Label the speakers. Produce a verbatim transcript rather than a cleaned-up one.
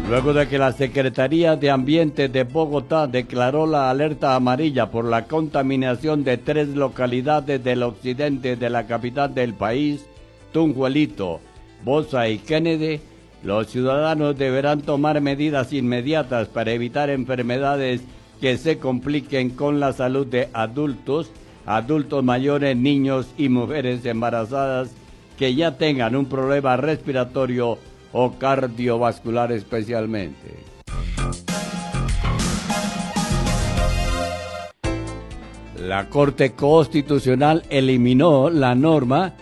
Speaker 1: Luego de que la Secretaría de Ambiente de Bogotá declaró la alerta amarilla por la contaminación de tres localidades del occidente de la capital del país, Tunjuelito, Bosa y Kennedy, los ciudadanos deberán tomar medidas inmediatas para evitar enfermedades que se compliquen con la salud de adultos, adultos mayores, niños y mujeres embarazadas que ya tengan un problema respiratorio o cardiovascular especialmente. La Corte Constitucional eliminó la norma